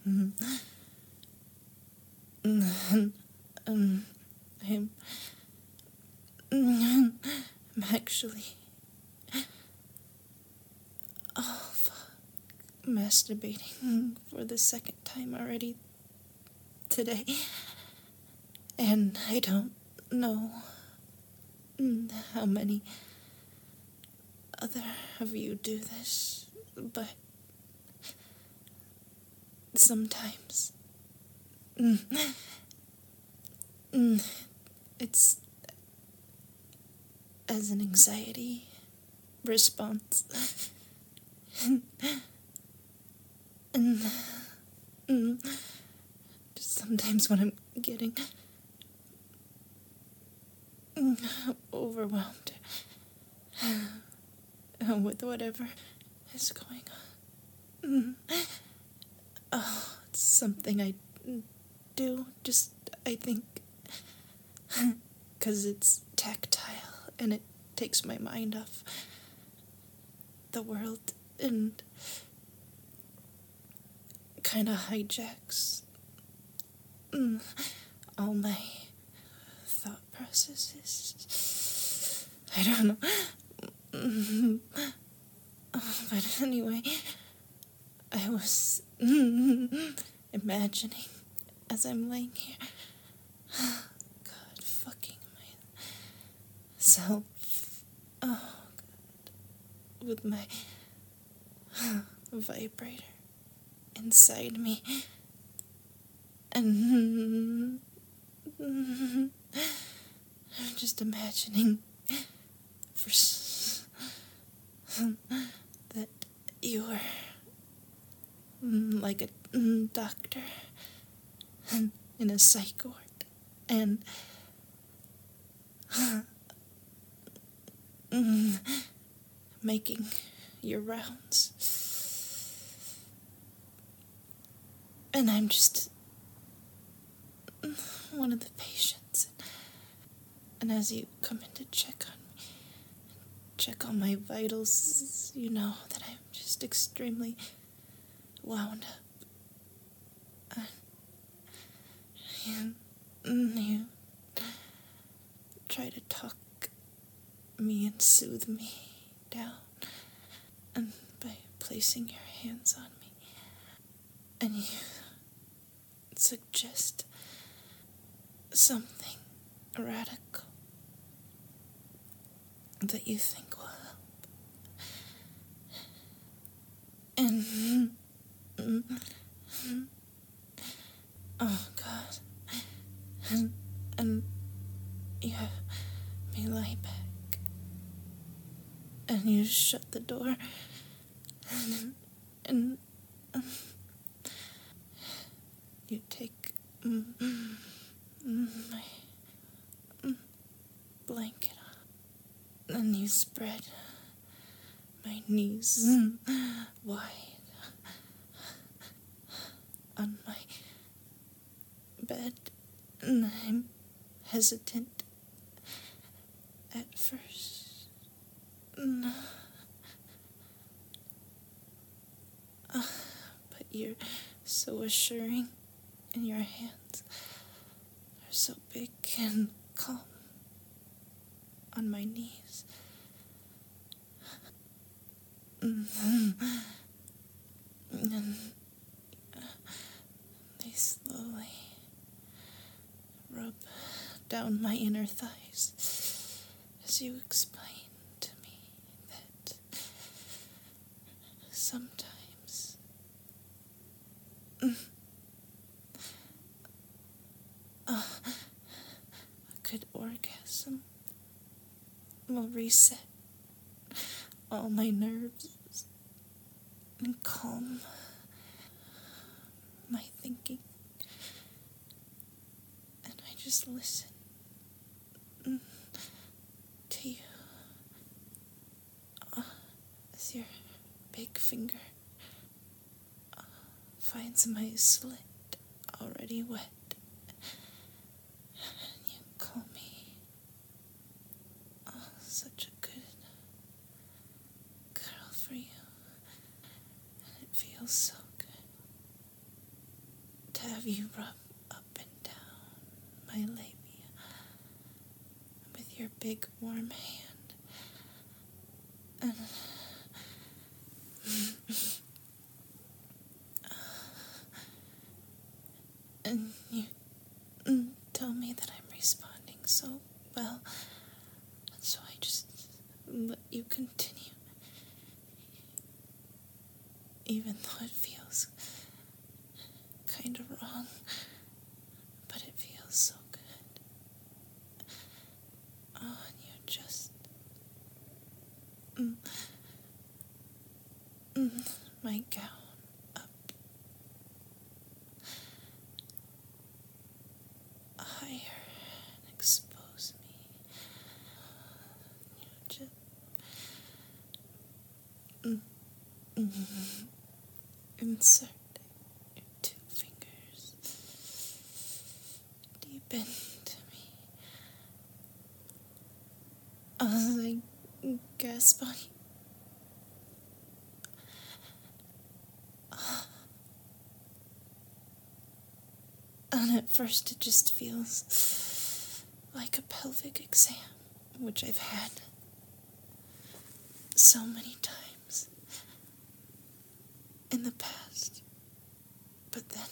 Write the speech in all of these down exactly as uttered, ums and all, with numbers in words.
um, I'm, I'm actually, oh fuck, masturbating for the second time already today, and I don't know how many other of you do this, but sometimes mm, mm, it's as an anxiety response. and, and mm, just sometimes when I'm getting mm, overwhelmed uh, with whatever is going on. Mm. Oh, it's something I do, just, I think, because it's tactile and it takes my mind off the world and kind of hijacks mm, all my thought processes. I don't know. Mm, but anyway, I was mm, imagining as I'm laying here, God, fucking myself, oh God, with my vibrator inside me, and I'm just imagining for s- that you were mm, like a mm, doctor in a psych ward, and mm, making your rounds, and I'm just mm, one of the patients, and as you come in to check on me, check on my vitals, you know that I'm just extremely wound up. And you try to talk me and soothe me down, and by placing your hands on me, and you suggest something radical that you think will help. And oh God, and, and you have me lie back, and you shut the door, and, and um, you take mm, mm, my mm, blanket off, and you spread my knees mm, wide on my bed, and I'm hesitant at first. No. Uh, but you're so assuring, and your hands are so big and calm on my knees. Mm-hmm. And uh, they slowly rub down my inner thighs as you explain to me that sometimes mm, uh, a good orgasm will reset all my nerves and calm my thinking. And I just listen mm, to you uh, as your big finger uh, finds my slit already wet. And you call me oh, such a good girl for you. And it feels so good. have you rub up and down my labia with your big warm hand. And, and you tell me that I'm responding so well, so I just let you continue, even though it feels kind of wrong, but it feels so good. Oh, and you just mm, mm, my gown up higher and expose me. You just mm, mm, insert your two fingers deep into me. As I gasp on you. And at first it just feels like a pelvic exam, which I've had so many times in the past. But then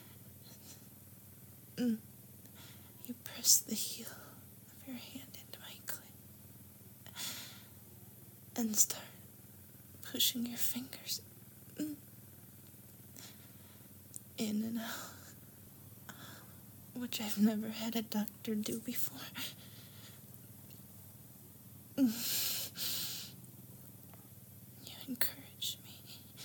mm, you press the heel of your hand into my clit and start pushing your fingers mm, in and out, which I've never had a doctor do before. Mm. You encourage me.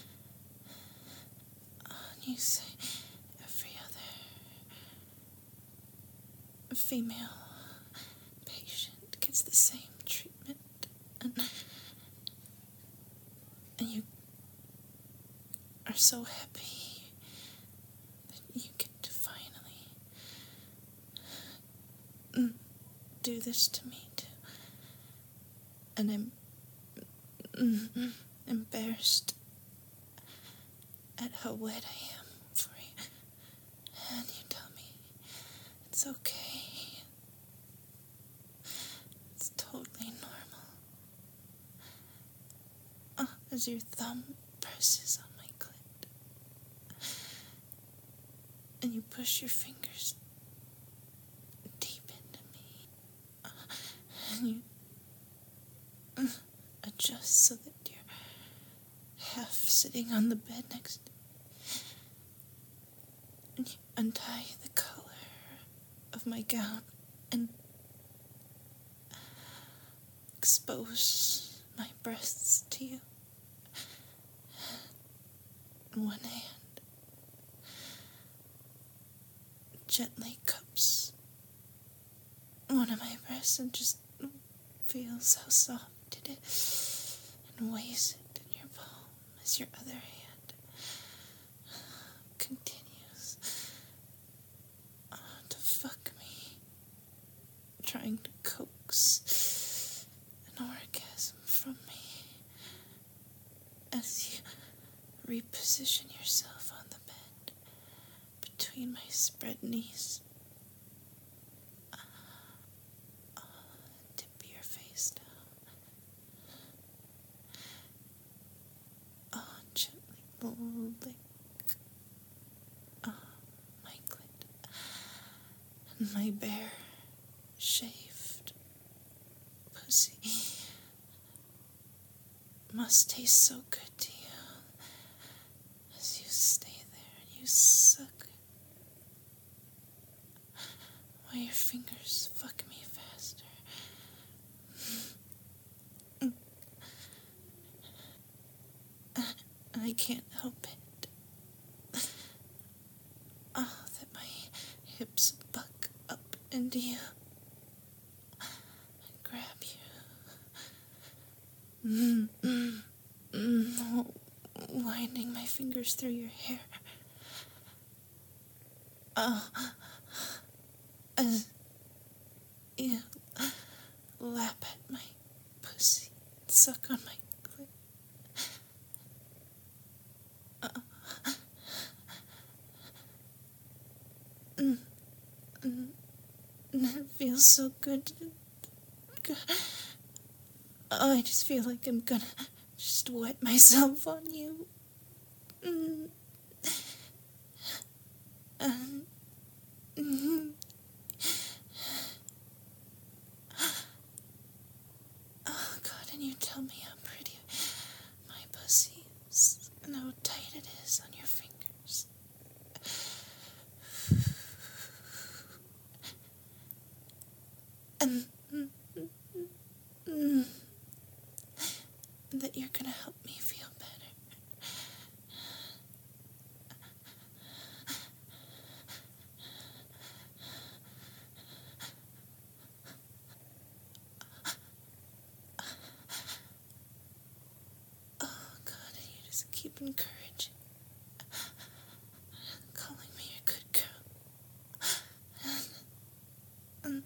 Uh, and you say every other female patient gets the same treatment. And, and you are so happy that you get to finally mm, do this to me too. And I'm mm, embarrassed at how wet I am for you. And you tell me it's okay. It's totally normal. Uh, as your thumb presses on my clit. And you push your fingers deep into me. Uh, and you uh, adjust so that you're half sitting on the bed next to me. And you untie the collar of my gown and expose my breasts to you. One hand gently cups one of my breasts and just feels how soft it is and weighs it in your palm as your other hand continues uh, to fuck me, trying to coax an orgasm from me as you reposition yourself on the bed between my spread knees. Uh, dip your face down. Uh, gently lick uh, my clit and my bare, shaved pussy must taste so good to you as you stay there and you suck while your fingers fuck me faster. And I can't help it. Oh, that my hips buck up into you. I grab you. Mm, mm, mm, winding my fingers through your hair. Oh, as you lap at my pussy, suck on my clit. Uh, feels so good. Oh, I just feel like I'm gonna just wet myself on you. Mm. Um, mm. Oh, God, and you tell me how pretty my pussy is and how tight it is on your fingers. And mm, mm, that you're gonna help me feel better. Oh, God, and you just keep encouraging, calling me a good girl. And,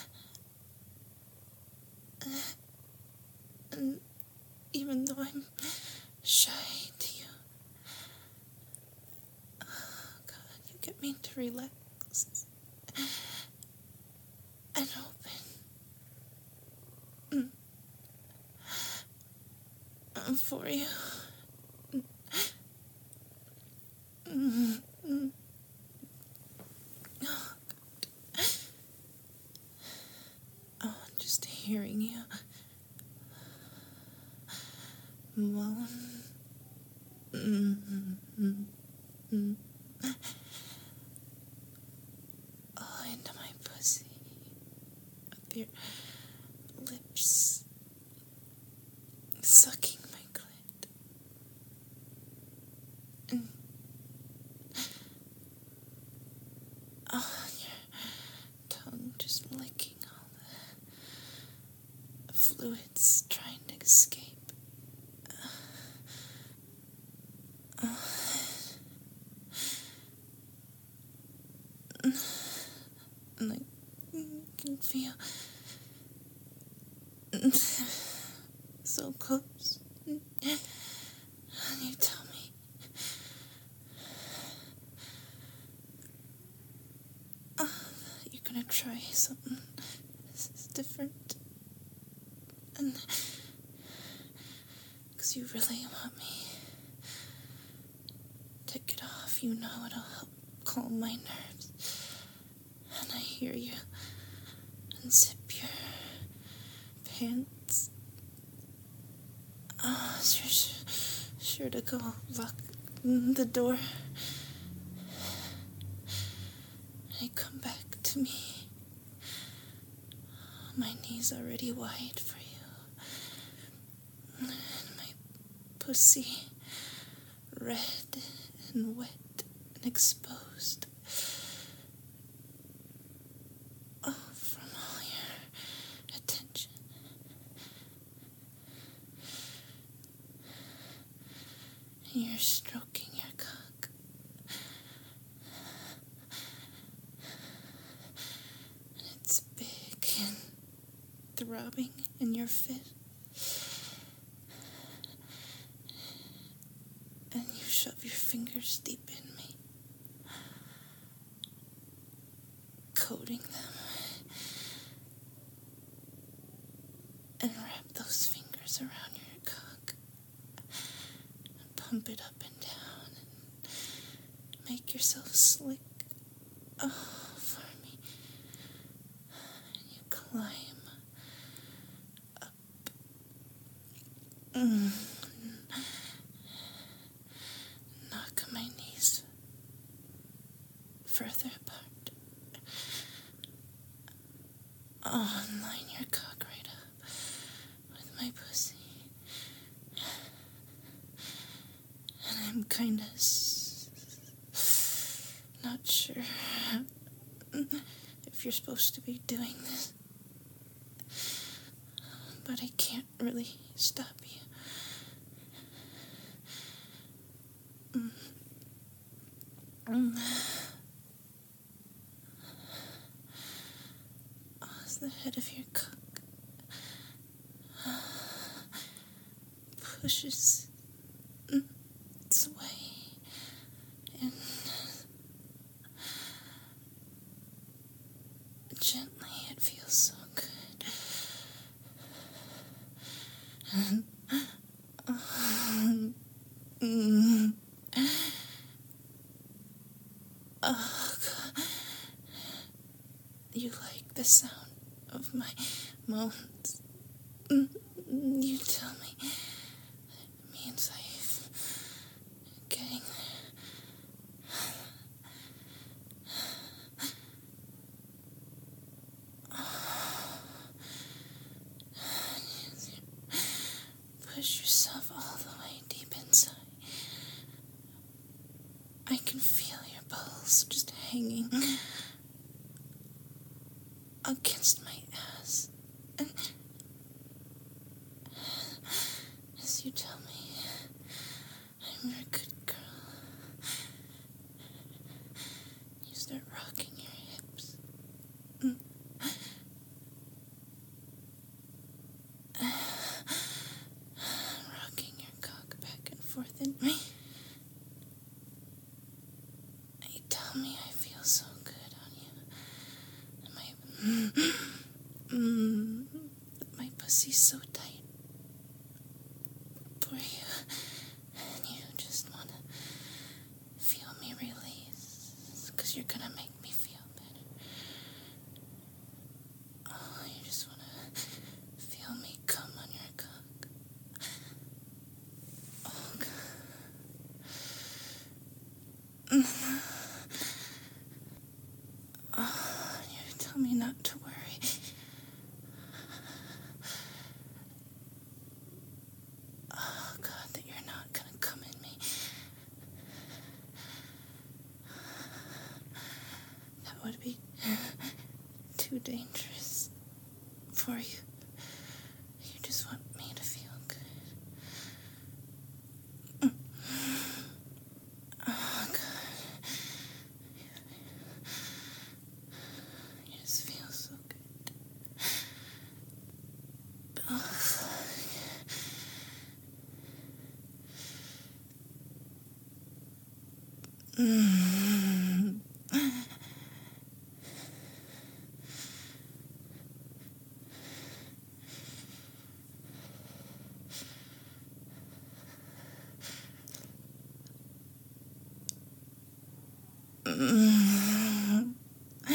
and even though I'm shy to you, oh, God, you get me to relax and open mm, for you. Mm, mm. Oh, just hearing you moan. Mm, mm, mm, mm. Oh, into my pussy with your lips sucking my clit. And oh, your tongue just licking all the fluids trying to escape. And I can feel so close. And you tell me uh, you're gonna try something this is different. And because you really want me to get off, you know it'll help calm my nerves. And I hear you unzip your pants. Oh, you're sure, sure to go lock the door. And you come back to me. My knees already wide for you. And my pussy red and wet and exposed. Oh, from all your attention. And you're stroking your cock. And it's big and throbbing in your fit. And you shove your fingers deep in me, coating them, and wrap those fingers around your cock, and pump it up and down, and make yourself slick, oh, for me, and you climb up, mm. Knock my knees further apart. Oh, and line your cock right up with my pussy. And I'm kinda s- not sure if you're supposed to be doing this, but I can't really stop you. Mm. Mm. Oh, it's the head of your cock pushes its way in gently. It feels Oh, God. You like the sound of my moans. You tell me it means I'm getting there. Push yourself all the way deep inside. I can feel your balls just hanging against my ass. And as you tell me, I'm your good girl, you start rocking your hips. Rocking your cock back and forth in me. You tell me I feel so good on you. And my, mm, my pussy's so tight for you. And you just want to feel me release. Because you're going to make me feel better. Oh, you just want to feel me come on your cock. Oh, God. Oh, you tell me not to worry. Oh, God, that you're not gonna come in me. That would be too dangerous for you. You just want me to feel good. Oh, God. You just feel so good. Oh, mm. Mm.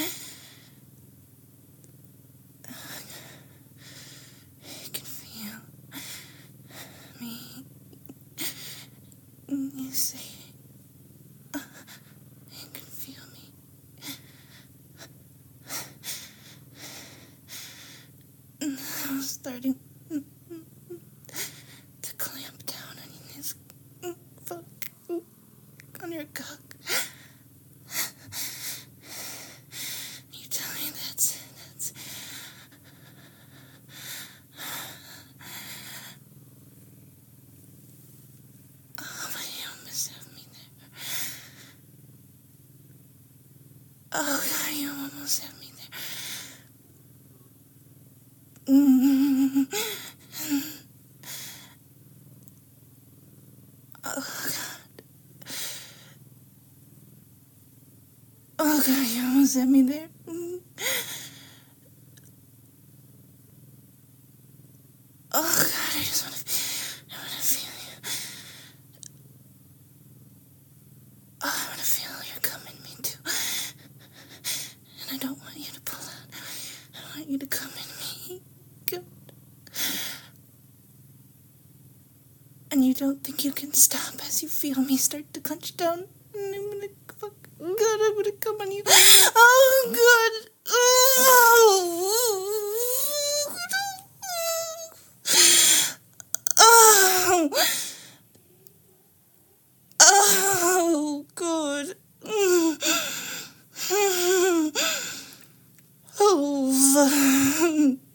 You can feel me. You say, uh, you can feel me. I'm starting to clamp down on his fuck on your cock. You tell me that's it. That's oh, but you almost have me there. Oh, God, you almost have me there. Mm-hmm. Oh, God. Oh, God, you almost had me there. Mm. Oh, God, I just want to, I want to feel you. Oh, I want to feel you come in me, too. And I don't want you to pull out. I want you to come in me. Good. And you don't think you can stop as you feel me start to clench down. And I'm gonna fuck. God, I'm gonna come on you. Oh, God. Oh. Oh. Oh, God. Oh.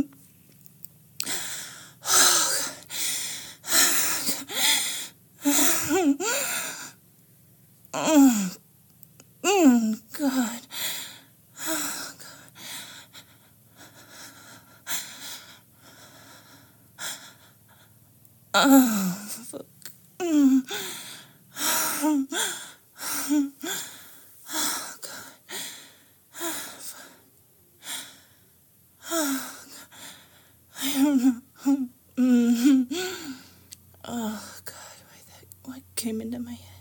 Oh, mm, God. Oh, God. Oh, fuck. Mm. Oh, God. Oh, God. I don't know. Mm. Oh, God. Why that? What came into my head?